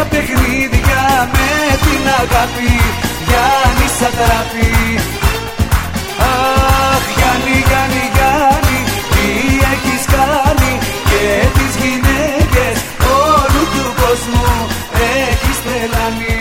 παιχνίδια με την αγάπη, Γιάννη Σατράπη. Αχ, Γιάννη, Γιάννη, Γιάννη, τι έχεις κάνει και τις γυναίκες όλου του κόσμου έχεις τρελάνει.